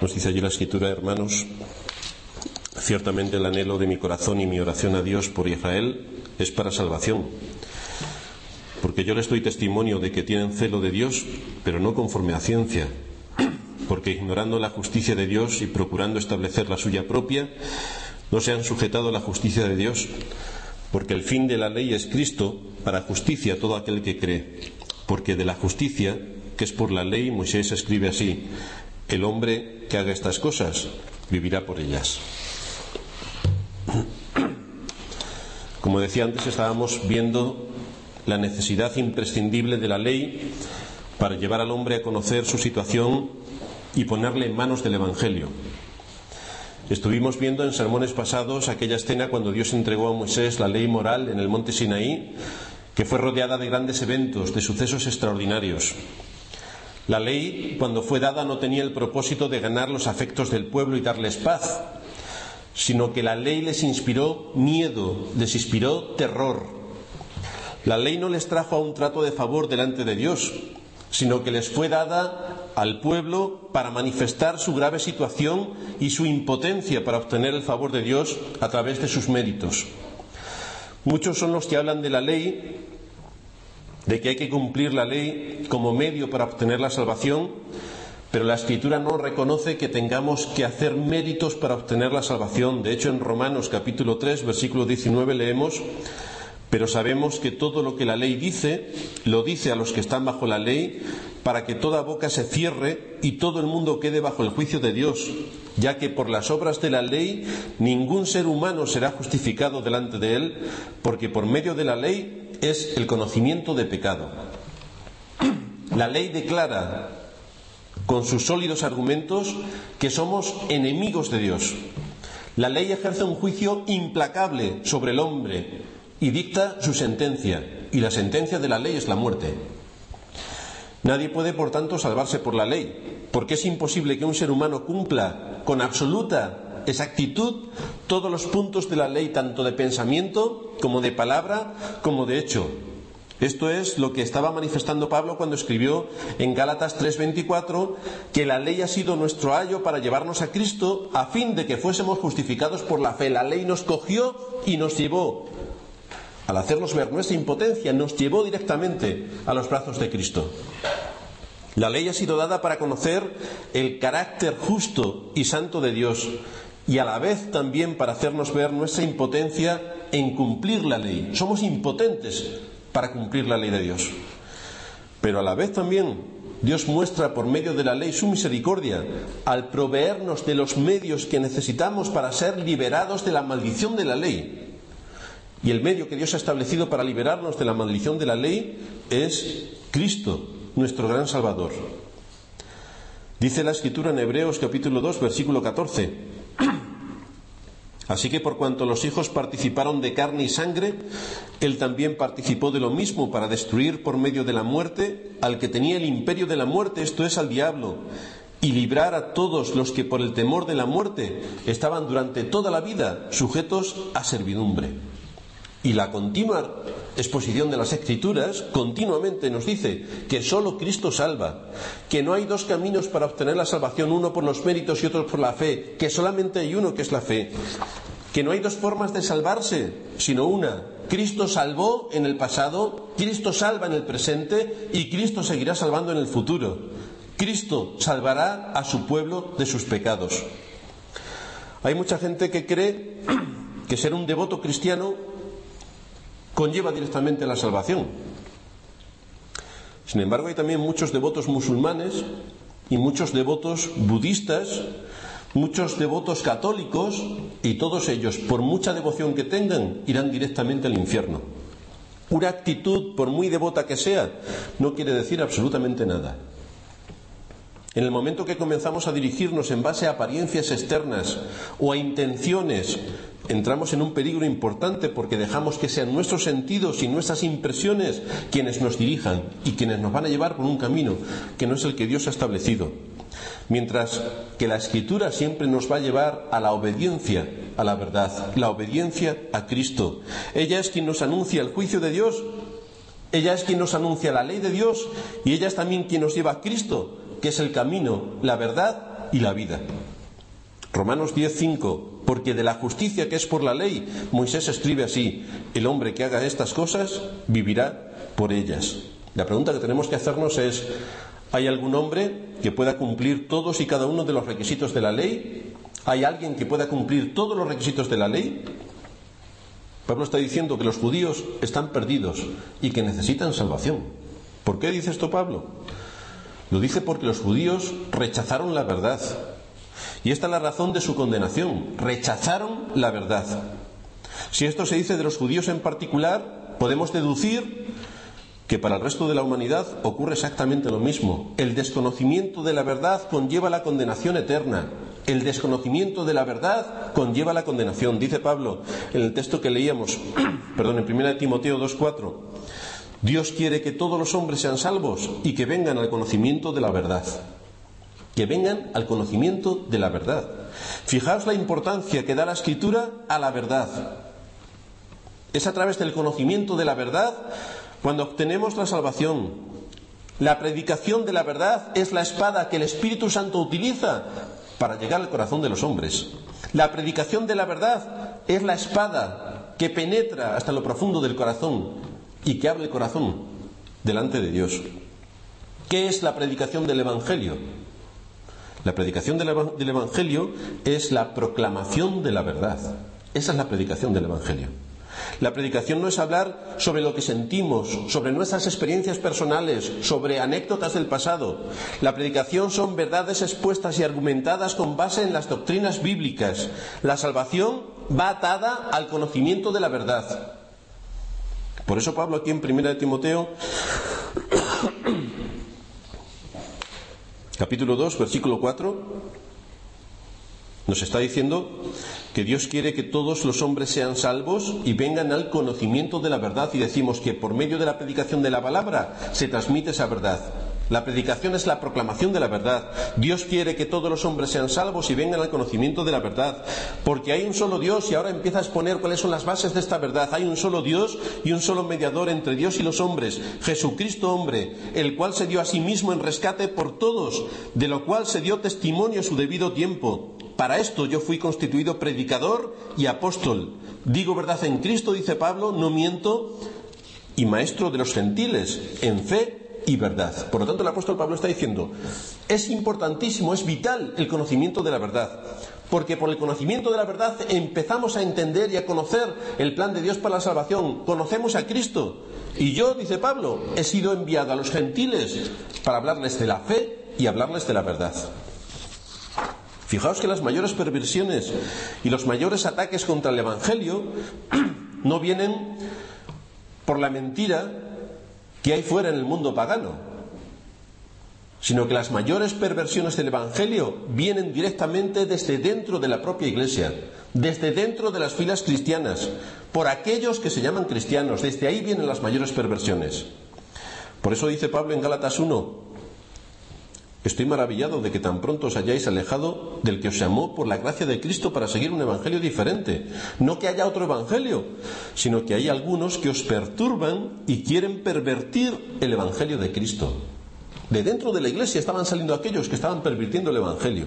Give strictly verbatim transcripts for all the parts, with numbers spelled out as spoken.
Nos dice allí la Escritura, hermanos: ciertamente el anhelo de mi corazón y mi oración a Dios por Israel es para salvación, porque yo les doy testimonio de que tienen celo de Dios, pero no conforme a ciencia, porque ignorando la justicia de Dios y procurando establecer la suya propia, no se han sujetado a la justicia de Dios, porque el fin de la ley es Cristo, para justicia a todo aquel que cree. Porque de la justicia, que es por la ley, Moisés escribe así: el hombre que haga estas cosas vivirá por ellas. Como decía antes, estábamos viendo la necesidad imprescindible de la ley para llevar al hombre a conocer su situación y ponerle en manos del Evangelio. Estuvimos viendo en sermones pasados aquella escena cuando Dios entregó a Moisés la ley moral en el monte Sinaí, que fue rodeada de grandes eventos, de sucesos extraordinarios. La ley, cuando fue dada, no tenía el propósito de ganar los afectos del pueblo y darles paz, sino que la ley les inspiró miedo, les inspiró terror. La ley no les trajo a un trato de favor delante de Dios, sino que les fue dada al pueblo para manifestar su grave situación y su impotencia para obtener el favor de Dios a través de sus méritos. Muchos son los que hablan de la ley, de que hay que cumplir la ley como medio para obtener la salvación, pero la Escritura no reconoce que tengamos que hacer méritos para obtener la salvación. De hecho, en Romanos capítulo tres, versículo diecinueve leemos: pero sabemos que todo lo que la ley dice, lo dice a los que están bajo la ley, para que toda boca se cierre y todo el mundo quede bajo el juicio de Dios, ya que por las obras de la ley ningún ser humano será justificado delante de él, porque por medio de la ley es el conocimiento de pecado. La ley declara con sus sólidos argumentos que somos enemigos de Dios. La ley ejerce un juicio implacable sobre el hombre y dicta su sentencia, y la sentencia de la ley es la muerte. Nadie puede, por tanto, salvarse por la ley, porque es imposible que un ser humano cumpla con absoluta exactitud todos los puntos de la ley, tanto de pensamiento como de palabra como de hecho. Esto es lo que estaba manifestando Pablo cuando escribió en Gálatas tres veinticuatro que la ley ha sido nuestro ayo para llevarnos a Cristo a fin de que fuésemos justificados por la fe. La ley nos cogió y nos llevó, al hacernos ver nuestra impotencia, nos llevó directamente a los brazos de Cristo. La ley ha sido dada para conocer el carácter justo y santo de Dios, y a la vez también para hacernos ver nuestra impotencia en cumplir la ley. Somos impotentes para cumplir la ley de Dios. Pero a la vez también Dios muestra por medio de la ley su misericordia al proveernos de los medios que necesitamos para ser liberados de la maldición de la ley. Y el medio que Dios ha establecido para liberarnos de la maldición de la ley es Cristo, nuestro gran Salvador. Dice la Escritura en Hebreos capítulo dos, versículo catorce: así que por cuanto los hijos participaron de carne y sangre, él también participó de lo mismo para destruir por medio de la muerte al que tenía el imperio de la muerte, esto es, al diablo, y librar a todos los que por el temor de la muerte estaban durante toda la vida sujetos a servidumbre. Y la continua exposición de las Escrituras continuamente nos dice que solo Cristo salva, que no hay dos caminos para obtener la salvación, uno por los méritos y otro por la fe, que solamente hay uno que es la fe, que no hay dos formas de salvarse, sino una. Cristo salvó en el pasado, Cristo salva en el presente y Cristo seguirá salvando en el futuro. Cristo salvará a su pueblo de sus pecados. Hay mucha gente que cree que ser un devoto cristiano conlleva directamente la salvación. Sin embargo, hay también muchos devotos musulmanes y muchos devotos budistas, muchos devotos católicos, y todos ellos, por mucha devoción que tengan, irán directamente al infierno. Una actitud, por muy devota que sea, no quiere decir absolutamente nada. En el momento que comenzamos a dirigirnos en base a apariencias externas o a intenciones, entramos en un peligro importante, porque dejamos que sean nuestros sentidos y nuestras impresiones quienes nos dirijan y quienes nos van a llevar por un camino que no es el que Dios ha establecido. Mientras que la Escritura siempre nos va a llevar a la obediencia a la verdad, la obediencia a Cristo. Ella es quien nos anuncia el juicio de Dios, ella es quien nos anuncia la ley de Dios, y ella es también quien nos lleva a Cristo, que es el camino, la verdad y la vida. Romanos diez cinco, porque de la justicia que es por la ley, Moisés escribe así: el hombre que haga estas cosas vivirá por ellas. La pregunta que tenemos que hacernos es: ¿hay algún hombre que pueda cumplir todos y cada uno de los requisitos de la ley? ¿Hay alguien que pueda cumplir todos los requisitos de la ley? Pablo está diciendo que los judíos están perdidos y que necesitan salvación. ¿Por qué dice esto Pablo? Lo dice porque los judíos rechazaron la verdad. Y esta es la razón de su condenación. Rechazaron la verdad. Si esto se dice de los judíos en particular, podemos deducir que para el resto de la humanidad ocurre exactamente lo mismo. El desconocimiento de la verdad conlleva la condenación eterna. El desconocimiento de la verdad conlleva la condenación. Dice Pablo en el texto que leíamos, perdón, en primera de Timoteo dos cuatro: Dios quiere que todos los hombres sean salvos y que vengan al conocimiento de la verdad. Que vengan al conocimiento de la verdad. Fijaos la importancia que da la Escritura a la verdad. Es a través del conocimiento de la verdad cuando obtenemos la salvación. La predicación de la verdad es la espada que el Espíritu Santo utiliza para llegar al corazón de los hombres. La predicación de la verdad es la espada que penetra hasta lo profundo del corazón y que abre el corazón delante de Dios. ¿Qué es la predicación del Evangelio? La predicación del Evangelio es la proclamación de la verdad. Esa es la predicación del Evangelio. La predicación no es hablar sobre lo que sentimos, sobre nuestras experiencias personales, sobre anécdotas del pasado. La predicación son verdades expuestas y argumentadas con base en las doctrinas bíblicas. La salvación va atada al conocimiento de la verdad. Por eso Pablo aquí en primera de Timoteo, capítulo dos, versículo cuatro, nos está diciendo que Dios quiere que todos los hombres sean salvos y vengan al conocimiento de la verdad, y decimos que por medio de la predicación de la palabra se transmite esa verdad. La predicación es la proclamación de la verdad. Dios quiere que todos los hombres sean salvos y vengan al conocimiento de la verdad, porque hay un solo Dios, y ahora empieza a exponer cuáles son las bases de esta verdad. Hay un solo Dios y un solo mediador entre Dios y los hombres, Jesucristo hombre, el cual se dio a sí mismo en rescate por todos, de lo cual se dio testimonio a su debido tiempo. Para esto yo fui constituido predicador y apóstol. Digo verdad en Cristo, dice Pablo, no miento, y maestro de los gentiles en fe y verdad. Por lo tanto, el apóstol Pablo está diciendo: es importantísimo, es vital el conocimiento de la verdad, porque por el conocimiento de la verdad empezamos a entender y a conocer el plan de Dios para la salvación. Conocemos a Cristo, y yo, dice Pablo, he sido enviado a los gentiles para hablarles de la fe y hablarles de la verdad. Fijaos que las mayores perversiones y los mayores ataques contra el Evangelio no vienen por la mentira que hay fuera en el mundo pagano, sino que las mayores perversiones del Evangelio vienen directamente desde dentro de la propia Iglesia, desde dentro de las filas cristianas, por aquellos que se llaman cristianos. Desde ahí vienen las mayores perversiones. Por eso dice Pablo en Gálatas uno: estoy maravillado de que tan pronto os hayáis alejado del que os llamó por la gracia de Cristo para seguir un evangelio diferente. No que haya otro evangelio, sino que hay algunos que os perturban y quieren pervertir el evangelio de Cristo. De dentro de la iglesia estaban saliendo aquellos que estaban pervirtiendo el evangelio.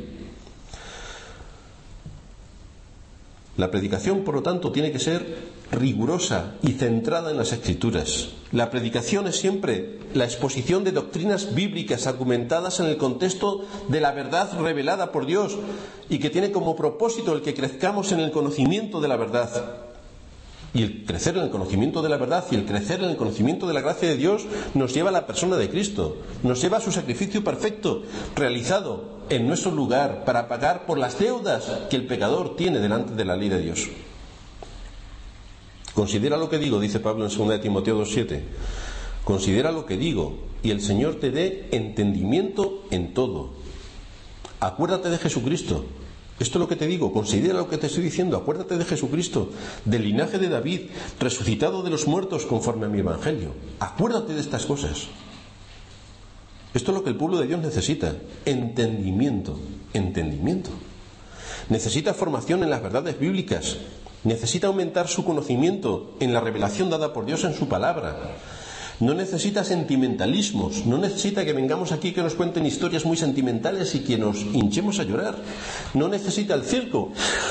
La predicación, por lo tanto, tiene que ser rigurosa y centrada en las Escrituras. La predicación es siempre la exposición de doctrinas bíblicas argumentadas en el contexto de la verdad revelada por Dios, y que tiene como propósito el que crezcamos en el conocimiento de la verdad. Y el crecer en el conocimiento de la verdad y el crecer en el conocimiento de la gracia de Dios nos lleva a la persona de Cristo, nos lleva a su sacrificio perfecto, realizado en nuestro lugar para pagar por las deudas que el pecador tiene delante de la ley de Dios. Considera lo que digo, dice Pablo en segunda de Timoteo dos siete. Considera lo que digo, y el Señor te dé entendimiento en todo. Acuérdate de Jesucristo. Esto es lo que te digo, considera lo que te estoy diciendo, acuérdate de Jesucristo, del linaje de David, resucitado de los muertos conforme a mi evangelio. Acuérdate de estas cosas. Esto es lo que el pueblo de Dios necesita: entendimiento, entendimiento. Necesita formación en las verdades bíblicas, necesita aumentar su conocimiento en la revelación dada por Dios en su palabra. No necesita sentimentalismos, no necesita que vengamos aquí que nos cuenten historias muy sentimentales y que nos hinchemos a llorar. No necesita el circo.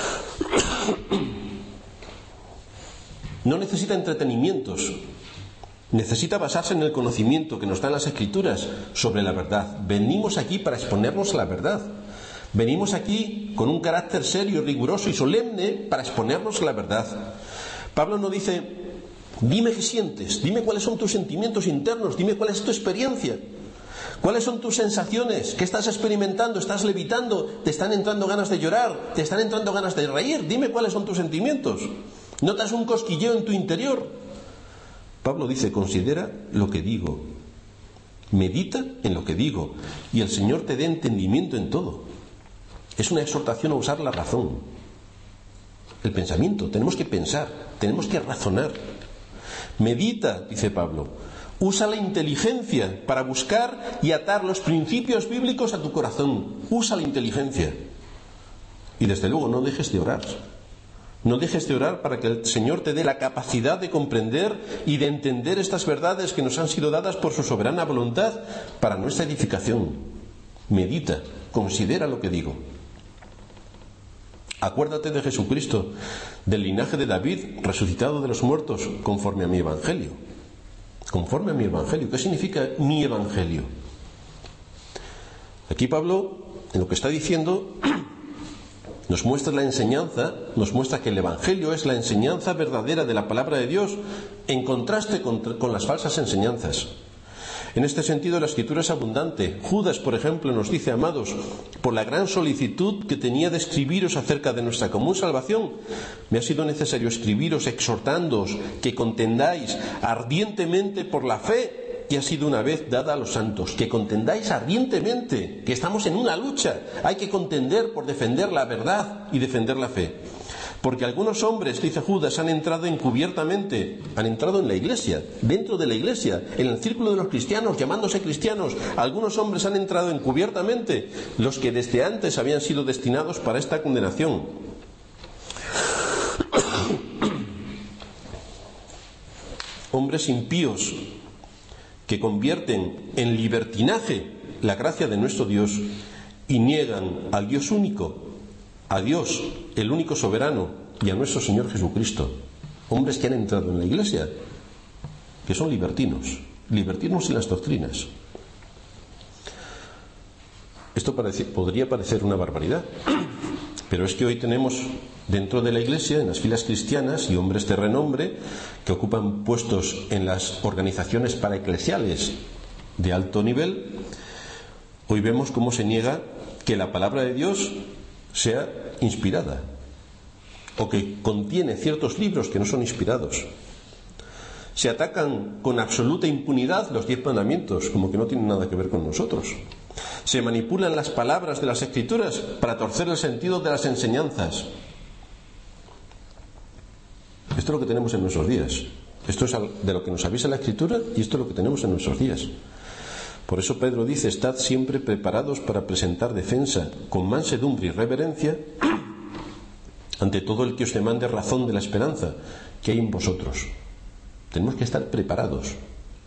No necesita entretenimientos. Necesita basarse en el conocimiento que nos dan las Escrituras sobre la verdad. Venimos aquí para exponernos a la verdad. Venimos aquí con un carácter serio, riguroso y solemne para exponernos a la verdad. Pablo no dice: dime qué sientes, dime cuáles son tus sentimientos internos, dime cuál es tu experiencia, cuáles son tus sensaciones, qué estás experimentando, estás levitando, te están entrando ganas de llorar, te están entrando ganas de reír, dime cuáles son tus sentimientos. ¿Notas un cosquilleo en tu interior? Pablo dice: considera lo que digo, medita en lo que digo, y el Señor te dé entendimiento en todo. Es una exhortación a usar la razón. El pensamiento, tenemos que pensar, tenemos que razonar. Medita, dice Pablo, usa la inteligencia para buscar y atar los principios bíblicos a tu corazón. Usa la inteligencia. Y desde luego no dejes de orar. No dejes de orar para que el Señor te dé la capacidad de comprender y de entender estas verdades que nos han sido dadas por su soberana voluntad para nuestra edificación. Medita, considera lo que digo. Acuérdate de Jesucristo, del linaje de David, resucitado de los muertos, conforme a mi evangelio. Conforme a mi evangelio. ¿Qué significa mi evangelio? Aquí Pablo, en lo que está diciendo, nos muestra la enseñanza, nos muestra que el evangelio es la enseñanza verdadera de la palabra de Dios, en contraste con, con las falsas enseñanzas. En este sentido, la Escritura es abundante. Judas, por ejemplo, nos dice: amados, por la gran solicitud que tenía de escribiros acerca de nuestra común salvación, me ha sido necesario escribiros exhortándoos que contendáis ardientemente por la fe que ha sido una vez dada a los santos. Que contendáis ardientemente, que estamos en una lucha. Hay que contender por defender la verdad y defender la fe. Porque algunos hombres, dice Judas, han entrado encubiertamente, han entrado en la iglesia, dentro de la iglesia, en el círculo de los cristianos, llamándose cristianos. Algunos hombres han entrado encubiertamente, los que desde antes habían sido destinados para esta condenación. Hombres impíos que convierten en libertinaje la gracia de nuestro Dios y niegan al Dios único, a Dios, el único soberano, y a nuestro Señor Jesucristo. Hombres que han entrado en la iglesia, que son libertinos, libertinos en las doctrinas. Esto parece, podría parecer una barbaridad, pero es que hoy tenemos dentro de la iglesia, en las filas cristianas, y hombres de renombre que ocupan puestos en las organizaciones paraeclesiales de alto nivel. Hoy vemos cómo se niega que la palabra de Dios sea inspirada, o que contiene ciertos libros que no son inspirados. Se atacan con absoluta impunidad los diez mandamientos, como que no tienen nada que ver con nosotros. Se manipulan las palabras de las Escrituras para torcer el sentido de las enseñanzas. Esto es lo que tenemos en nuestros días. Esto es de lo que nos avisa la Escritura, y esto es lo que tenemos en nuestros días. Por eso Pedro dice: estad siempre preparados para presentar defensa con mansedumbre y reverencia ante todo el que os demande razón de la esperanza que hay en vosotros. Tenemos que estar preparados.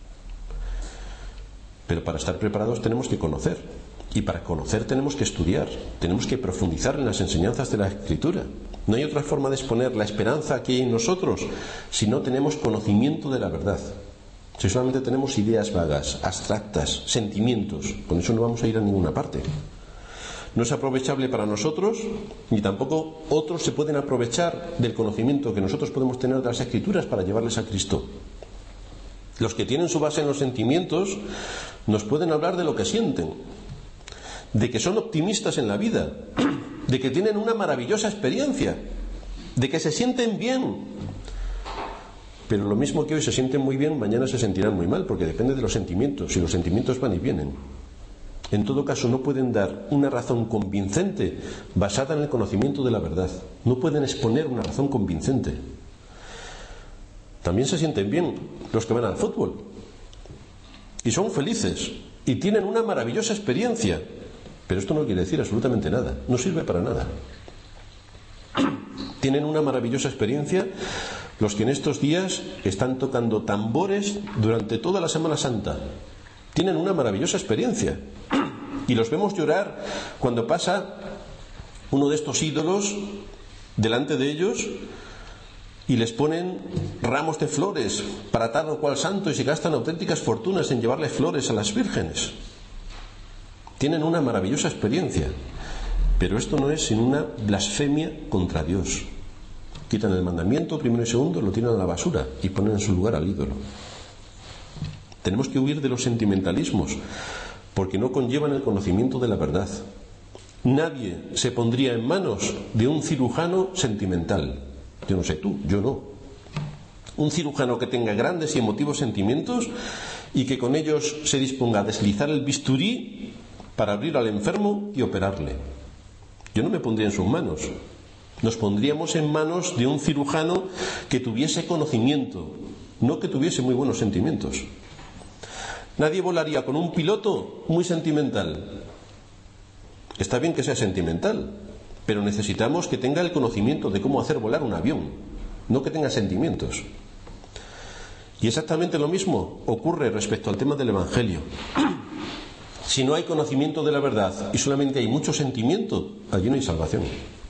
Pero para estar preparados tenemos que conocer. Y para conocer tenemos que estudiar. Tenemos que profundizar en las enseñanzas de la Escritura. No hay otra forma de exponer la esperanza que hay en nosotros si no tenemos conocimiento de la verdad. Si solamente tenemos ideas vagas, abstractas, sentimientos, con eso no vamos a ir a ninguna parte. No es aprovechable para nosotros, ni tampoco otros se pueden aprovechar del conocimiento que nosotros podemos tener de las Escrituras para llevarles a Cristo. Los que tienen su base en los sentimientos nos pueden hablar de lo que sienten, de que son optimistas en la vida, de que tienen una maravillosa experiencia, de que se sienten bien. Pero lo mismo que hoy se sienten muy bien, mañana se sentirán muy mal, porque depende de los sentimientos, y los sentimientos van y vienen. En todo caso, no pueden dar una razón convincente basada en el conocimiento de la verdad. No pueden exponer una razón convincente. También se sienten bien los que van al fútbol, y son felices, y tienen una maravillosa experiencia, pero esto no quiere decir absolutamente nada, no sirve para nada. Tienen una maravillosa experiencia los que en estos días están tocando tambores durante toda la Semana Santa. Tienen una maravillosa experiencia. Y los vemos llorar cuando pasa uno de estos ídolos delante de ellos y les ponen ramos de flores para tal o cual santo y se gastan auténticas fortunas en llevarle flores a las vírgenes. Tienen una maravillosa experiencia, pero esto no es sino una blasfemia contra Dios. Quitan el mandamiento primero y segundo, lo tiran a la basura y ponen en su lugar al ídolo. Tenemos que huir de los sentimentalismos porque no conllevan el conocimiento de la verdad. Nadie se pondría en manos de un cirujano sentimental. Yo no sé tú, yo no. Un cirujano que tenga grandes y emotivos sentimientos y que con ellos se disponga a deslizar el bisturí para abrir al enfermo y operarle. Yo no me pondría en sus manos. Nos pondríamos en manos de un cirujano que tuviese conocimiento, no que tuviese muy buenos sentimientos. Nadie volaría con un piloto muy sentimental. Está bien que sea sentimental, pero necesitamos que tenga el conocimiento de cómo hacer volar un avión, no que tenga sentimientos. Y exactamente lo mismo ocurre respecto al tema del Evangelio. Si no hay conocimiento de la verdad y solamente hay mucho sentimiento, allí no hay salvación.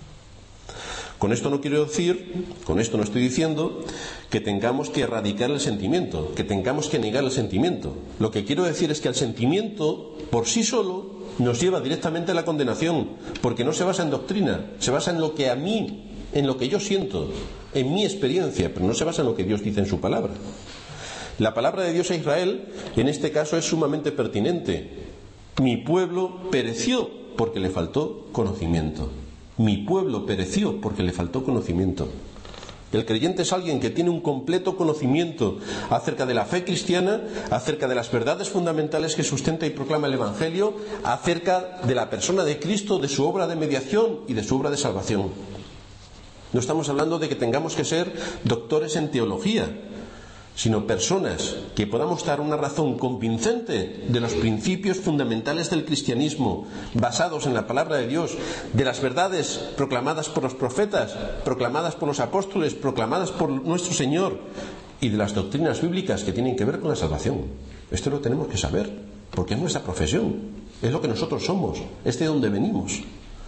Con esto no quiero decir, con esto no estoy diciendo que tengamos que erradicar el sentimiento, que tengamos que negar el sentimiento. Lo que quiero decir es que el sentimiento por sí solo nos lleva directamente a la condenación, porque no se basa en doctrina, se basa en lo que a mí, en lo que yo siento, en mi experiencia, pero no se basa en lo que Dios dice en su palabra. La palabra de Dios a Israel, en este caso, es sumamente pertinente. Mi pueblo pereció porque le faltó conocimiento. Mi pueblo pereció porque le faltó conocimiento. El creyente es alguien que tiene un completo conocimiento acerca de la fe cristiana, acerca de las verdades fundamentales que sustenta y proclama el Evangelio, acerca de la persona de Cristo, de su obra de mediación y de su obra de salvación. No estamos hablando de que tengamos que ser doctores en teología, sino personas que podamos dar una razón convincente de los principios fundamentales del cristianismo, basados en la palabra de Dios, de las verdades proclamadas por los profetas, proclamadas por los apóstoles, proclamadas por nuestro Señor, y de las doctrinas bíblicas que tienen que ver con la salvación. Esto lo tenemos que saber, porque es nuestra profesión, es lo que nosotros somos, es de donde venimos.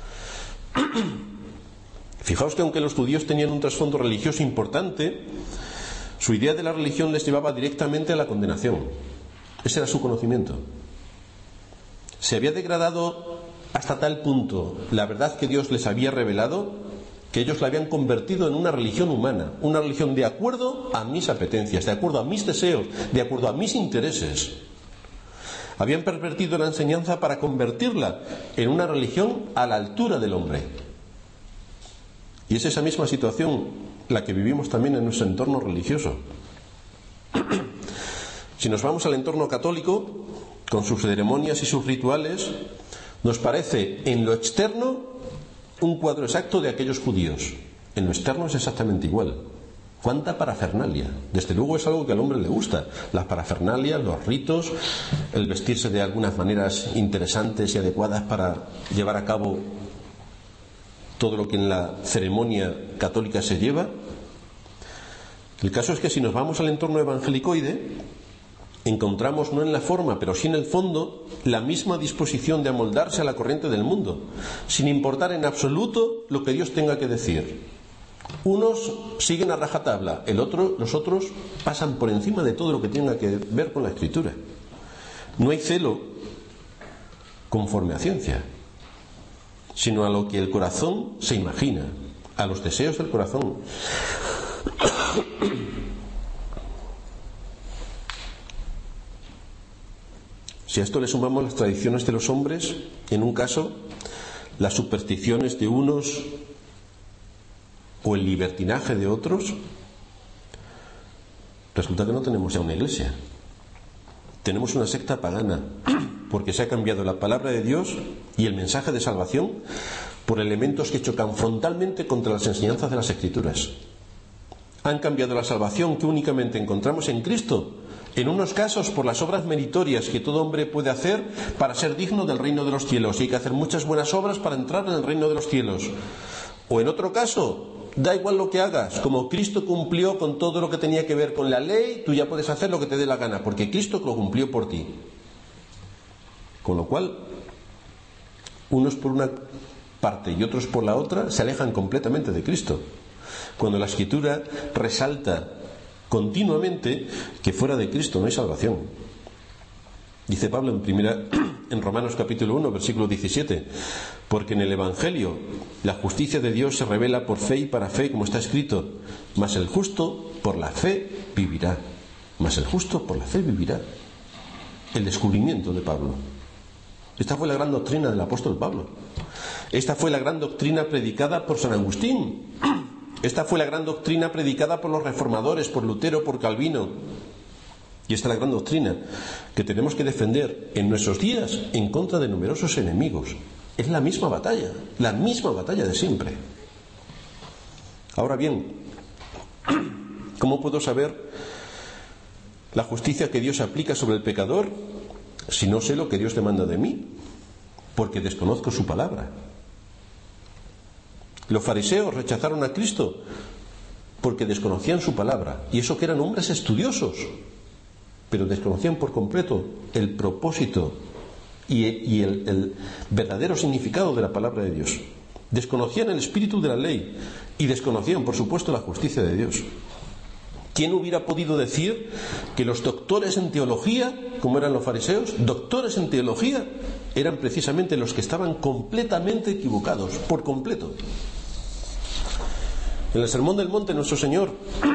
Fijaos que aunque los judíos tenían un trasfondo religioso importante, su idea de la religión les llevaba directamente a la condenación. Ese era su conocimiento. Se había degradado hasta tal punto la verdad que Dios les había revelado que ellos la habían convertido en una religión humana, una religión de acuerdo a mis apetencias, de acuerdo a mis deseos, de acuerdo a mis intereses. Habían pervertido la enseñanza para convertirla en una religión a la altura del hombre. Y es esa misma situación la que vivimos también en nuestro entorno religioso. Si nos vamos al entorno católico, con sus ceremonias y sus rituales, nos parece en lo externo un cuadro exacto de aquellos judíos. En lo externo es exactamente igual. ¿Cuánta parafernalia? Desde luego es algo que al hombre le gusta. Las parafernalias, los ritos, el vestirse de algunas maneras interesantes y adecuadas para llevar a cabo todo lo que en la ceremonia católica se lleva. El caso es que si nos vamos al entorno evangelicoide, encontramos no en la forma, pero sí en el fondo, la misma disposición de amoldarse a la corriente del mundo, sin importar en absoluto lo que Dios tenga que decir. Unos siguen a rajatabla, el otro, los otros pasan por encima de todo lo que tenga que ver con la Escritura. No hay celo conforme a ciencia, sino a lo que el corazón se imagina, a los deseos del corazón. Si a esto le sumamos las tradiciones de los hombres, en un caso, las supersticiones de unos o el libertinaje de otros, resulta que no tenemos ya una iglesia. Tenemos una secta pagana, porque se ha cambiado la palabra de Dios y el mensaje de salvación por elementos que chocan frontalmente contra las enseñanzas de las Escrituras. Han cambiado la salvación que únicamente encontramos en Cristo, en unos casos por las obras meritorias que todo hombre puede hacer para ser digno del reino de los cielos, y hay que hacer muchas buenas obras para entrar en el reino de los cielos. O en otro caso, Da igual lo que hagas, como Cristo cumplió con todo lo que tenía que ver con la ley, tú ya puedes hacer lo que te dé la gana, porque Cristo lo cumplió por ti. Con lo cual, unos por una parte y otros por la otra se alejan completamente de Cristo. Cuando la Escritura resalta continuamente que fuera de Cristo no hay salvación. Dice Pablo en primera en Romanos capítulo uno, versículo diecisiete, porque en el Evangelio la justicia de Dios se revela por fe y para fe, como está escrito, mas el justo por la fe vivirá. Mas el justo por la fe vivirá. El descubrimiento de Pablo. Esta fue la gran doctrina del apóstol Pablo. Esta fue la gran doctrina predicada por San Agustín. Esta fue la gran doctrina predicada por los reformadores, por Lutero, por Calvino. Y esta es la gran doctrina que tenemos que defender en nuestros días en contra de numerosos enemigos. Es la misma batalla, la misma batalla de siempre. Ahora bien, ¿cómo puedo saber la justicia que Dios aplica sobre el pecador si no sé lo que Dios demanda de mí? Porque desconozco su palabra. Los fariseos rechazaron a Cristo porque desconocían su palabra, y eso que eran hombres estudiosos, pero desconocían por completo el propósito y, y el, el verdadero significado de la palabra de Dios. Desconocían el espíritu de la ley y desconocían, por supuesto, la justicia de Dios. ¿Quién hubiera podido decir que los doctores en teología, como eran los fariseos, doctores en teología, eran precisamente los que estaban completamente equivocados, por completo? En el Sermón del Monte, nuestro Señor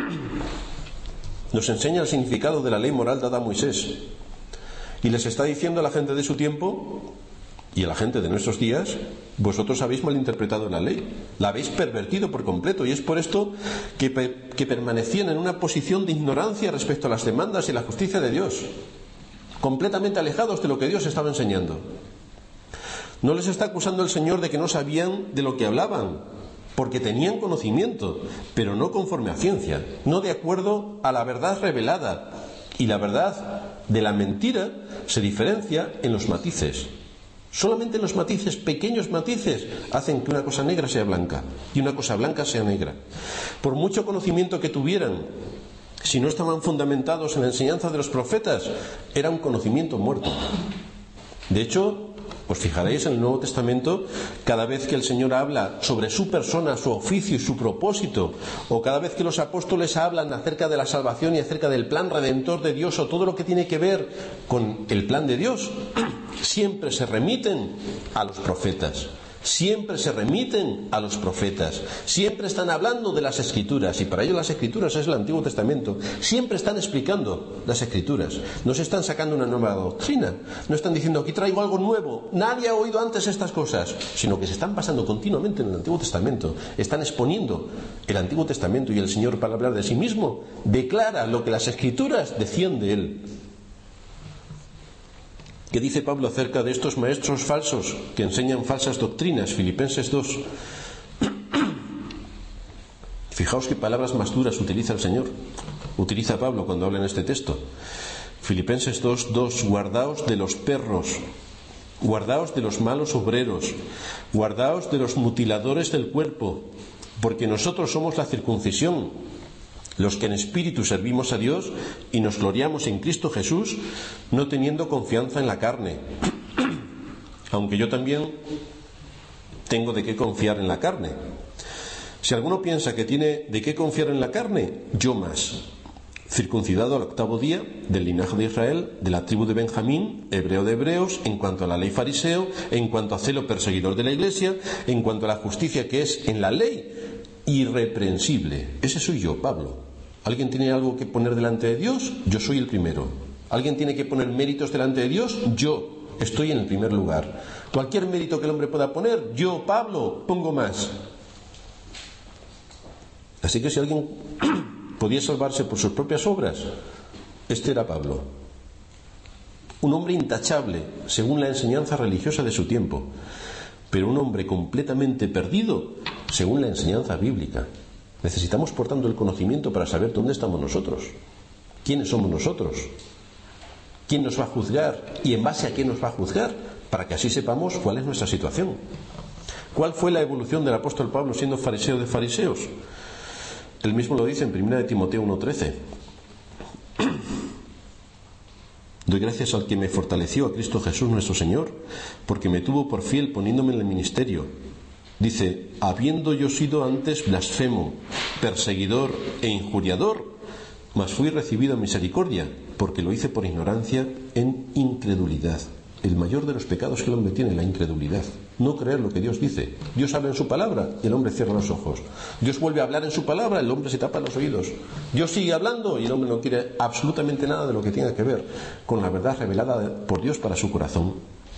nos enseña el significado de la ley moral dada a Moisés, y les está diciendo a la gente de su tiempo y a la gente de nuestros días: vosotros habéis malinterpretado la ley, la habéis pervertido por completo, y es por esto que, que permanecían en una posición de ignorancia respecto a las demandas y la justicia de Dios, completamente alejados de lo que Dios estaba enseñando. No les está acusando el Señor de que no sabían de lo que hablaban, porque tenían conocimiento, pero no conforme a ciencia, no de acuerdo a la verdad revelada. Y la verdad de la mentira se diferencia en los matices. Solamente en los matices, pequeños matices, hacen que una cosa negra sea blanca y una cosa blanca sea negra. Por mucho conocimiento que tuvieran, si no estaban fundamentados en la enseñanza de los profetas, era un conocimiento muerto. De hecho, os fijaréis en el Nuevo Testamento, cada vez que el Señor habla sobre su persona, su oficio y su propósito, o cada vez que los apóstoles hablan acerca de la salvación y acerca del plan redentor de Dios, o todo lo que tiene que ver con el plan de Dios, siempre se remiten a los profetas. Siempre se remiten a los profetas, siempre están hablando de las Escrituras, y para ello las Escrituras es el Antiguo Testamento. Siempre están explicando las Escrituras, no se están sacando una nueva doctrina, no están diciendo aquí traigo algo nuevo, nadie ha oído antes estas cosas, sino que se están basando continuamente en el Antiguo Testamento, están exponiendo el Antiguo Testamento, y el Señor, para hablar de sí mismo, declara lo que las Escrituras decían de Él. ¿Qué dice Pablo acerca de estos maestros falsos que enseñan falsas doctrinas? Filipenses dos. Fijaos qué palabras más duras utiliza el Señor, utiliza Pablo cuando habla en este texto. Filipenses dos, dos. Guardaos de los perros, guardaos de los malos obreros, guardaos de los mutiladores del cuerpo, porque nosotros somos la circuncisión, los que en espíritu servimos a Dios y nos gloriamos en Cristo Jesús, no teniendo confianza en la carne. Aunque yo también tengo de qué confiar en la carne. Si alguno piensa que tiene de qué confiar en la carne, yo más. Circuncidado al octavo día, del linaje de Israel, de la tribu de Benjamín, hebreo de hebreos, en cuanto a la ley fariseo, en cuanto a celo perseguidor de la iglesia, en cuanto a la justicia que es en la ley, irreprensible. Ese soy yo, Pablo. ¿Alguien tiene algo que poner delante de Dios? Yo soy el primero. ¿Alguien tiene que poner méritos delante de Dios? Yo estoy en el primer lugar. Cualquier mérito que el hombre pueda poner, yo, Pablo, pongo más. Así que si alguien podía salvarse por sus propias obras, este era Pablo. Un hombre intachable, según la enseñanza religiosa de su tiempo, pero un hombre completamente perdido, según la enseñanza bíblica. Necesitamos, por tanto, el conocimiento para saber dónde estamos nosotros, quiénes somos nosotros, quién nos va a juzgar y en base a qué nos va a juzgar, para que así sepamos cuál es nuestra situación. ¿Cuál fue la evolución del apóstol Pablo siendo fariseo de fariseos? Él mismo lo dice en primera de Timoteo uno trece. Doy gracias al que me fortaleció, a Cristo Jesús nuestro Señor, porque me tuvo por fiel poniéndome en el ministerio. Dice, habiendo yo sido antes blasfemo, perseguidor e injuriador, mas fui recibido en misericordia, porque lo hice por ignorancia en incredulidad. El mayor de los pecados que el hombre tiene es la incredulidad. No creer lo que Dios dice. Dios habla en su palabra y el hombre cierra los ojos. Dios vuelve a hablar en su palabra, el hombre se tapa los oídos. Dios sigue hablando y el hombre no quiere absolutamente nada de lo que tenga que ver con la verdad revelada por Dios para su corazón.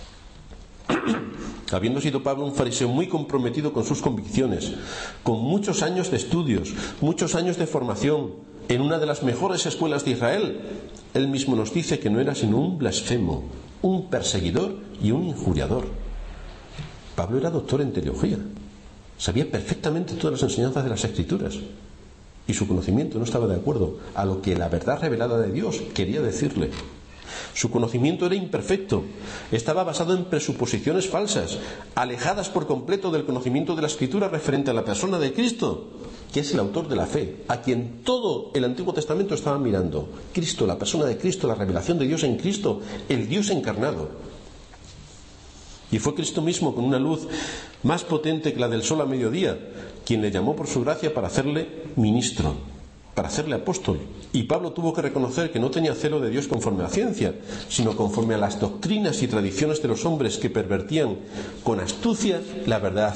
Habiendo sido Pablo un fariseo muy comprometido con sus convicciones, con muchos años de estudios, muchos años de formación, en una de las mejores escuelas de Israel, él mismo nos dice que no era sino un blasfemo, un perseguidor y un injuriador. Pablo era doctor en teología, sabía perfectamente todas las enseñanzas de las Escrituras y su conocimiento no estaba de acuerdo a lo que la verdad revelada de Dios quería decirle. Su conocimiento era imperfecto, estaba basado en presuposiciones falsas, alejadas por completo del conocimiento de la Escritura referente a la persona de Cristo, que es el autor de la fe, a quien todo el Antiguo Testamento estaba mirando. Cristo, la persona de Cristo, la revelación de Dios en Cristo, el Dios encarnado. Y fue Cristo mismo, con una luz más potente que la del sol a mediodía, quien le llamó por su gracia para hacerle ministro, para hacerle apóstol. Y Pablo tuvo que reconocer que no tenía celo de Dios conforme a la ciencia, sino conforme a las doctrinas y tradiciones de los hombres que pervertían con astucia la verdad.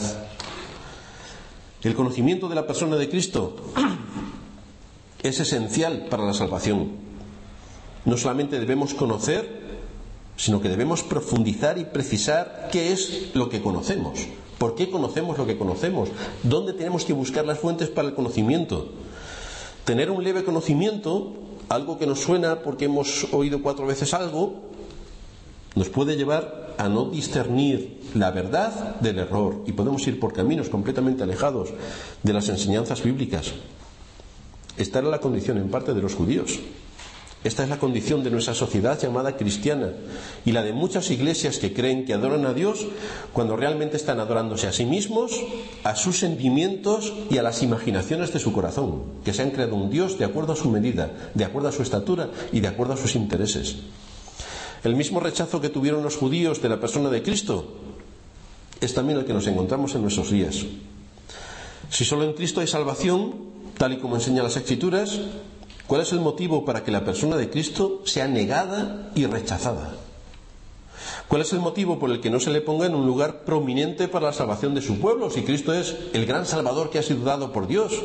El conocimiento de la persona de Cristo es esencial para la salvación. No solamente debemos conocer, sino que debemos profundizar y precisar qué es lo que conocemos, por qué conocemos lo que conocemos, dónde tenemos que buscar las fuentes para el conocimiento. Tener un leve conocimiento, algo que nos suena porque hemos oído cuatro veces algo, nos puede llevar a no discernir la verdad del error y podemos ir por caminos completamente alejados de las enseñanzas bíblicas. Esta era la condición en parte de los judíos. Esta es la condición de nuestra sociedad llamada cristiana y la de muchas iglesias que creen que adoran a Dios cuando realmente están adorándose a sí mismos, a sus sentimientos y a las imaginaciones de su corazón, que se han creado un Dios de acuerdo a su medida, de acuerdo a su estatura y de acuerdo a sus intereses. El mismo rechazo que tuvieron los judíos de la persona de Cristo es también el que nos encontramos en nuestros días. Si solo en Cristo hay salvación, tal y como enseñan las Escrituras, ¿cuál es el motivo para que la persona de Cristo sea negada y rechazada? ¿Cuál es el motivo por el que no se le ponga en un lugar prominente para la salvación de su pueblo, si Cristo es el gran Salvador que ha sido dado por Dios?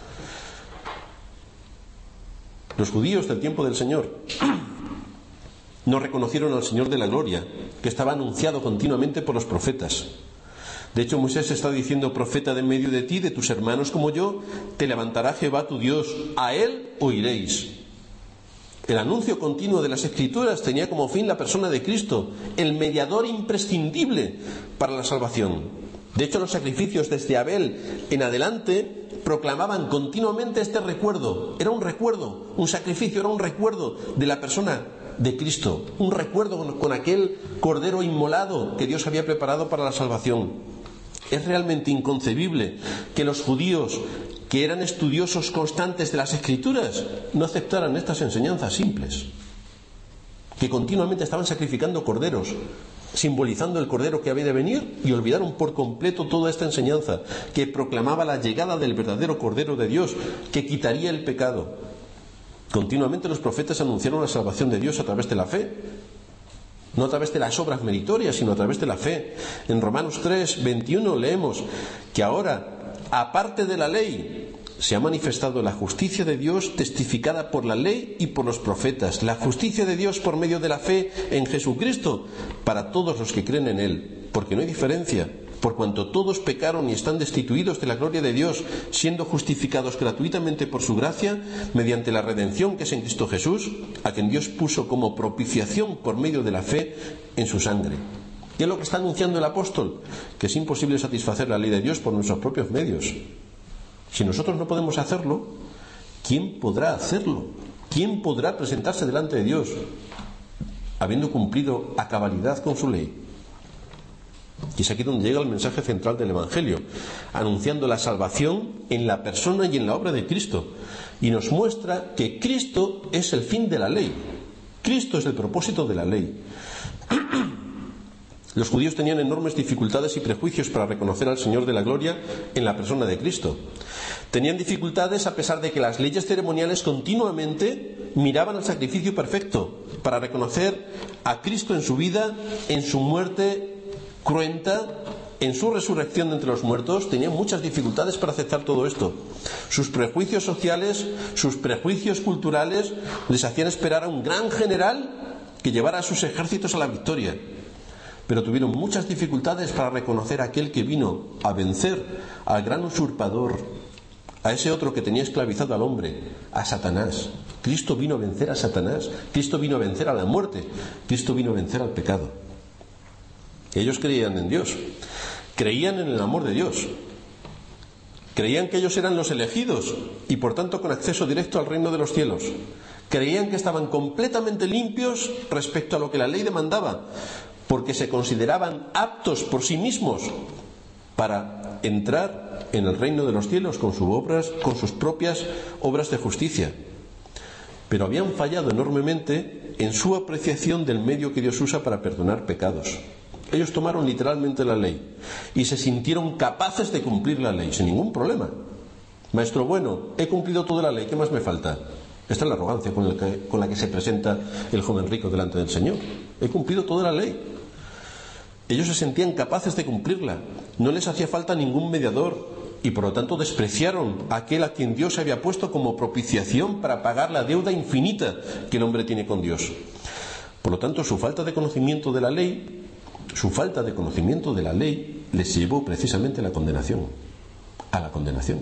Los judíos del tiempo del Señor no reconocieron al Señor de la gloria, que estaba anunciado continuamente por los profetas. De hecho, Moisés está diciendo: profeta de en medio de ti, de tus hermanos como yo, te levantará Jehová tu Dios, a él oiréis. El anuncio continuo de las Escrituras tenía como fin la persona de Cristo, el mediador imprescindible para la salvación. De hecho, los sacrificios desde Abel en adelante proclamaban continuamente este recuerdo. Era un recuerdo, un sacrificio, era un recuerdo de la persona de Cristo, un recuerdo con, con aquel cordero inmolado que Dios había preparado para la salvación. Es realmente inconcebible que los judíos, que eran estudiosos constantes de las Escrituras, no aceptaran estas enseñanzas simples, que continuamente estaban sacrificando corderos, simbolizando el cordero que había de venir, y olvidaron por completo toda esta enseñanza que proclamaba la llegada del verdadero Cordero de Dios, que quitaría el pecado. Continuamente los profetas anunciaron la salvación de Dios a través de la fe, no a través de las obras meritorias, sino a través de la fe. En Romanos tres, veintiuno leemos que ahora, aparte de la ley, se ha manifestado la justicia de Dios testificada por la ley y por los profetas, la justicia de Dios por medio de la fe en Jesucristo para todos los que creen en Él, porque no hay diferencia, por cuanto todos pecaron y están destituidos de la gloria de Dios, siendo justificados gratuitamente por su gracia, mediante la redención que es en Cristo Jesús, a quien Dios puso como propiciación por medio de la fe en su sangre. ¿Qué es lo que está anunciando el apóstol? Que es imposible satisfacer la ley de Dios por nuestros propios medios. Si nosotros no podemos hacerlo, ¿quién podrá hacerlo? ¿Quién podrá presentarse delante de Dios habiendo cumplido a cabalidad con su ley? Y es aquí donde llega el mensaje central del Evangelio, anunciando la salvación en la persona y en la obra de Cristo. Y nos muestra que Cristo es el fin de la ley. Cristo es el propósito de la ley. Los judíos tenían enormes dificultades y prejuicios para reconocer al Señor de la gloria en la persona de Cristo. Tenían dificultades a pesar de que las leyes ceremoniales continuamente miraban al sacrificio perfecto para reconocer a Cristo en su vida, en su muerte cruenta, en su resurrección de entre los muertos. Tenían muchas dificultades para aceptar todo esto. Sus prejuicios sociales, sus prejuicios culturales les hacían esperar a un gran general que llevara a sus ejércitos a la victoria. Pero tuvieron muchas dificultades para reconocer a aquel que vino a vencer al gran usurpador, a ese otro que tenía esclavizado al hombre, a Satanás. Cristo vino a vencer a Satanás, Cristo vino a vencer a la muerte, Cristo vino a vencer al pecado. Ellos creían en Dios, creían en el amor de Dios, creían que ellos eran los elegidos y por tanto con acceso directo al reino de los cielos. Creían que estaban completamente limpios respecto a lo que la ley demandaba, porque se consideraban aptos por sí mismos para entrar en el reino de los cielos con sus obras, con sus propias obras de justicia. Pero habían fallado enormemente en su apreciación del medio que Dios usa para perdonar pecados. Ellos tomaron literalmente la ley y se sintieron capaces de cumplir la ley sin ningún problema. Maestro bueno, he cumplido toda la ley, ¿qué más me falta? Esta es la arrogancia con, el que, con la que se presenta el joven rico delante del Señor. He cumplido toda la ley. Ellos se sentían capaces de cumplirla. No les hacía falta ningún mediador y por lo tanto despreciaron a aquel a quien Dios había puesto como propiciación para pagar la deuda infinita que el hombre tiene con Dios. Por lo tanto, su falta de conocimiento de la ley, su falta de conocimiento de la ley les llevó precisamente a la condenación. A la condenación.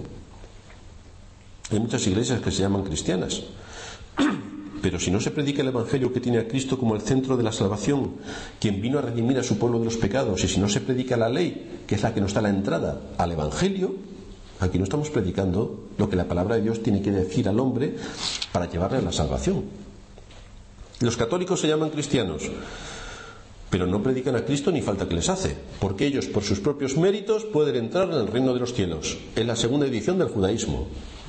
Hay muchas iglesias que se llaman cristianas, pero si no se predica el Evangelio que tiene a Cristo como el centro de la salvación, quien vino a redimir a su pueblo de los pecados, y si no se predica la ley, que es la que nos da la entrada al Evangelio, aquí no estamos predicando lo que la palabra de Dios tiene que decir al hombre para llevarle a la salvación. Los católicos se llaman cristianos, pero no predican a Cristo ni falta que les hace, porque ellos por sus propios méritos pueden entrar en el reino de los cielos. Es la segunda edición del judaísmo.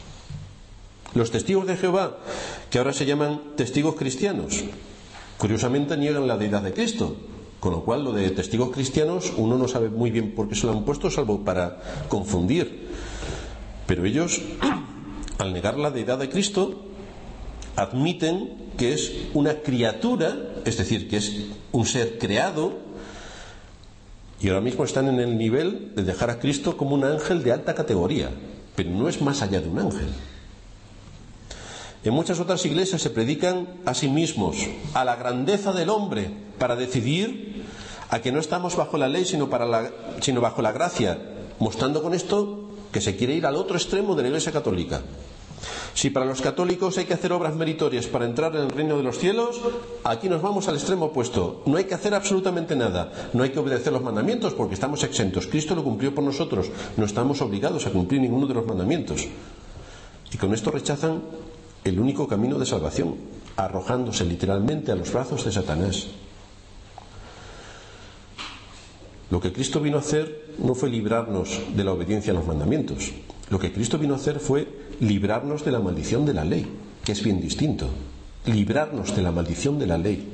Los testigos de Jehová, que ahora se llaman testigos cristianos, curiosamente niegan la deidad de Cristo, con lo cual lo de testigos cristianos uno no sabe muy bien por qué se lo han puesto, salvo para confundir. Pero ellos, al negar la deidad de Cristo, admiten que es una criatura, es decir, que es un ser creado, y ahora mismo están en el nivel de dejar a Cristo como un ángel de alta categoría, pero no es más allá de un ángel. En muchas otras iglesias se predican a sí mismos, a la grandeza del hombre, para decidir a que no estamos bajo la ley, sino, para la, sino bajo la gracia, mostrando con esto que se quiere ir al otro extremo de la Iglesia católica. Si para los católicos hay que hacer obras meritorias para entrar en el reino de los cielos, aquí nos vamos al extremo opuesto. No hay que hacer absolutamente nada, no hay que obedecer los mandamientos porque estamos exentos. Cristo lo cumplió por nosotros, no estamos obligados a cumplir ninguno de los mandamientos. Y con esto rechazan el único camino de salvación, arrojándose literalmente a los brazos de Satanás. Lo que Cristo vino a hacer no fue librarnos de la obediencia a los mandamientos. Lo que Cristo vino a hacer fue librarnos de la maldición de la ley, que es bien distinto. Librarnos de la maldición de la ley.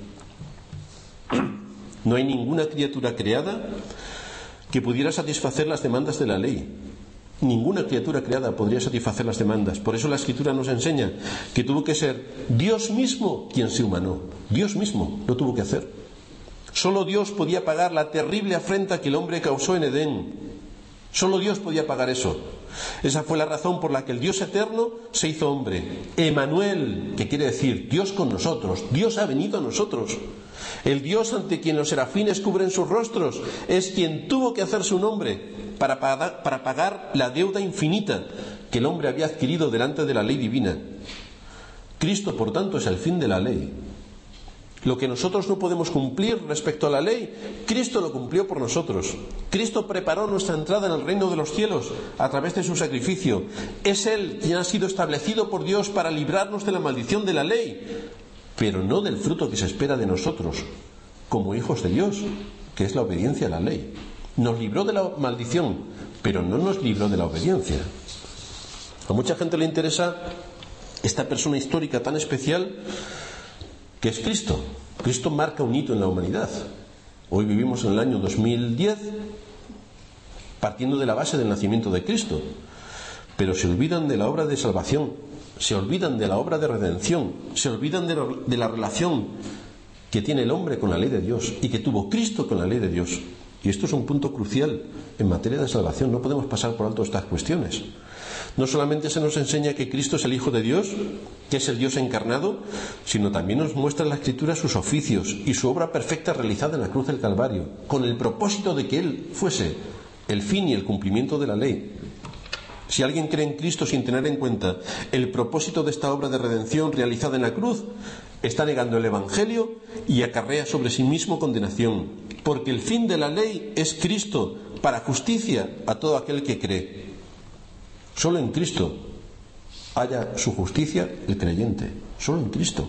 No hay ninguna criatura creada que pudiera satisfacer las demandas de la ley. Ninguna criatura creada podría satisfacer las demandas. Por eso la Escritura nos enseña que tuvo que ser Dios mismo quien se humanó. Dios mismo lo tuvo que hacer. Solo Dios podía pagar la terrible afrenta que el hombre causó en Edén. Solo Dios podía pagar eso. Esa fue la razón por la que el Dios eterno se hizo hombre. Emmanuel, que quiere decir Dios con nosotros. Dios ha venido a nosotros. El Dios ante quien los serafines cubren sus rostros es quien tuvo que hacerse un hombre para pagar, para pagar la deuda infinita que el hombre había adquirido delante de la ley divina. Cristo, por tanto, es el fin de la ley. Lo que nosotros no podemos cumplir respecto a la ley, Cristo lo cumplió por nosotros. Cristo preparó nuestra entrada en el reino de los cielos a través de su sacrificio. Es Él quien ha sido establecido por Dios para librarnos de la maldición de la ley, pero no del fruto que se espera de nosotros como hijos de Dios, que es la obediencia a la ley. Nos libró de la maldición, pero no nos libró de la obediencia. A mucha gente le interesa esta persona histórica tan especial que es Cristo. Cristo marca un hito en la humanidad. Hoy vivimos en el año dos mil diez, partiendo de la base del nacimiento de Cristo. Pero se olvidan de la obra de salvación, se olvidan de la obra de redención, se olvidan de la, de la relación que tiene el hombre con la ley de Dios y que tuvo Cristo con la ley de Dios. Y esto es un punto crucial en materia de salvación. No podemos pasar por alto estas cuestiones. No solamente se nos enseña que Cristo es el Hijo de Dios, que es el Dios encarnado, sino también nos muestra en la Escritura sus oficios y su obra perfecta realizada en la cruz del Calvario, con el propósito de que Él fuese el fin y el cumplimiento de la ley. Si alguien cree en Cristo sin tener en cuenta el propósito de esta obra de redención realizada en la cruz, está negando el Evangelio y acarrea sobre sí mismo condenación, porque el fin de la ley es Cristo, para justicia a todo aquel que cree. Solo en Cristo haya su justicia el creyente, solo en Cristo.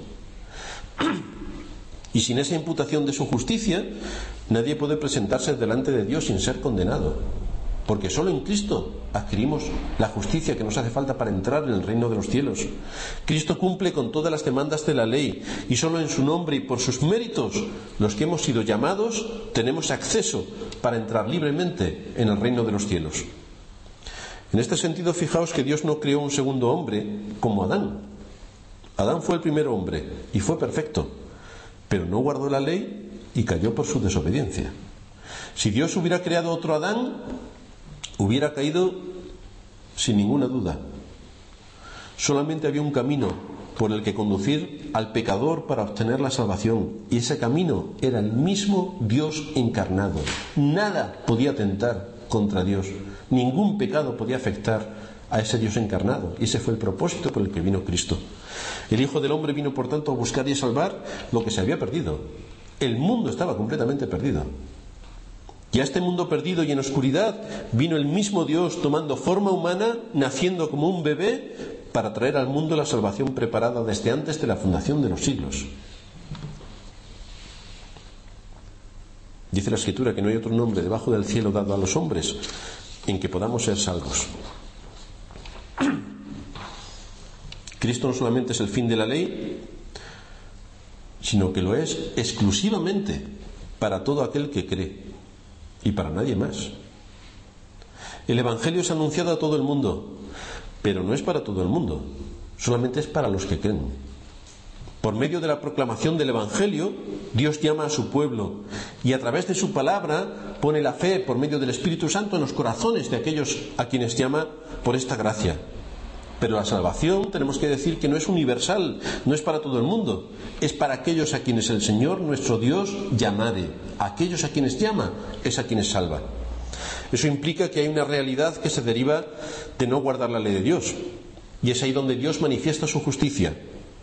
Y sin esa imputación de su justicia, nadie puede presentarse delante de Dios sin ser condenado, porque solo en Cristo adquirimos la justicia que nos hace falta para entrar en el reino de los cielos. Cristo cumple con todas las demandas de la ley, y solo en su nombre y por sus méritos, los que hemos sido llamados, tenemos acceso para entrar libremente en el reino de los cielos. En este sentido, fijaos que Dios no creó un segundo hombre como Adán. Adán fue el primer hombre y fue perfecto, pero no guardó la ley y cayó por su desobediencia. Si Dios hubiera creado otro Adán, hubiera caído sin ninguna duda. Solamente había un camino por el que conducir al pecador para obtener la salvación, y ese camino era el mismo Dios encarnado. Nada podía atentar contra Dios, ningún pecado podía afectar a ese Dios encarnado, y ese fue el propósito por el que vino Cristo. El Hijo del Hombre vino por tanto a buscar y a salvar lo que se había perdido. El mundo estaba completamente perdido, y a este mundo perdido y en oscuridad vino el mismo Dios tomando forma humana, naciendo como un bebé, para traer al mundo la salvación preparada desde antes de la fundación de los siglos. Dice la Escritura que no hay otro nombre debajo del cielo dado a los hombres en que podamos ser salvos. Cristo no solamente es el fin de la ley, sino que lo es exclusivamente para todo aquel que cree y para nadie más. El Evangelio es anunciado a todo el mundo, pero no es para todo el mundo, solamente es para los que creen. Por medio de la proclamación del Evangelio, Dios llama a su pueblo y a través de su palabra pone la fe por medio del Espíritu Santo en los corazones de aquellos a quienes llama por esta gracia. Pero la salvación, tenemos que decir que no es universal, no es para todo el mundo, es para aquellos a quienes el Señor nuestro Dios llamare. A aquellos a quienes llama es a quienes salva. Eso implica que hay una realidad que se deriva de no guardar la ley de Dios, y es ahí donde Dios manifiesta su justicia.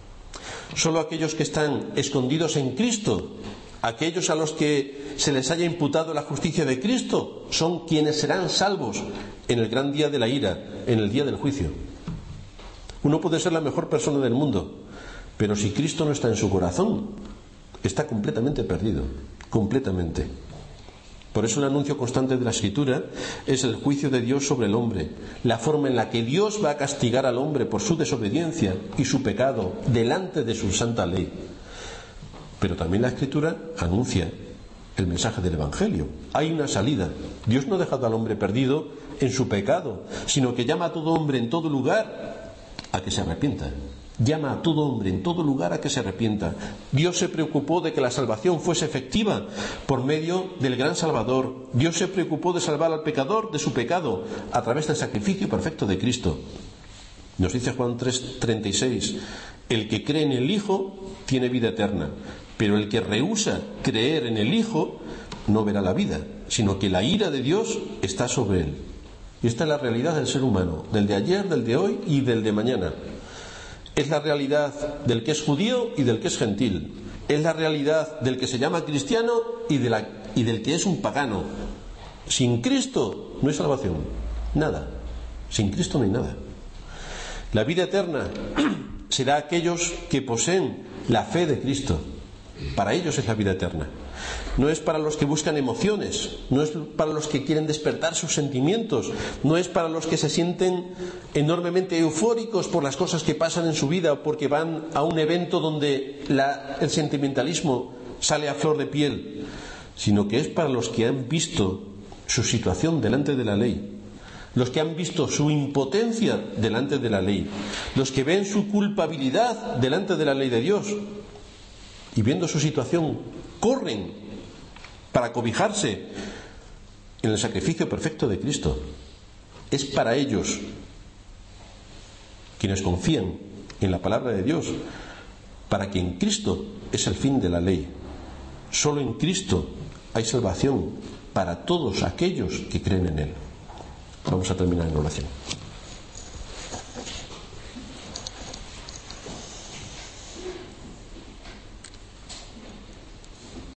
Solo aquellos que están escondidos en Cristo, aquellos a los que se les haya imputado la justicia de Cristo, son quienes serán salvos en el gran día de la ira, en el día del juicio. Uno puede ser la mejor persona del mundo, pero si Cristo no está en su corazón, está completamente perdido, completamente. Por eso el anuncio constante de la Escritura es el juicio de Dios sobre el hombre, la forma en la que Dios va a castigar al hombre por su desobediencia y su pecado delante de su santa ley. Pero también la Escritura anuncia el mensaje del Evangelio. Hay una salida. Dios no ha dejado al hombre perdido en su pecado, sino que llama a todo hombre en todo lugar a que se arrepienta. Llama a todo hombre en todo lugar a que se arrepienta. Dios se preocupó de que la salvación fuese efectiva por medio del gran Salvador. Dios se preocupó de salvar al pecador de su pecado a través del sacrificio perfecto de Cristo. Nos dice Juan tres treinta y seis: el que cree en el Hijo tiene vida eterna, pero el que rehúsa creer en el Hijo no verá la vida, sino que la ira de Dios está sobre él. Y esta es la realidad del ser humano, del de ayer, del de hoy y del de mañana. Es la realidad del que es judío y del que es gentil. Es la realidad del que se llama cristiano y, de la, y del que es un pagano. Sin Cristo no hay salvación. Nada. Sin Cristo no hay nada. La vida eterna será aquellos que poseen la fe de Cristo. Para ellos es la vida eterna. no es para los que buscan emociones, no es para los que quieren despertar sus sentimientos, no es para los que se sienten enormemente eufóricos por las cosas que pasan en su vida o porque van a un evento donde la, el sentimentalismo sale a flor de piel, sino que es para los que han visto su situación delante de la ley, los que han visto su impotencia delante de la ley, los que ven su culpabilidad delante de la ley de Dios y viendo su situación corren para cobijarse en el sacrificio perfecto de Cristo. Es para ellos, quienes confían en la palabra de Dios, para que en Cristo es el fin de la ley. Solo en Cristo hay salvación para todos aquellos que creen en Él. Vamos a terminar en oración.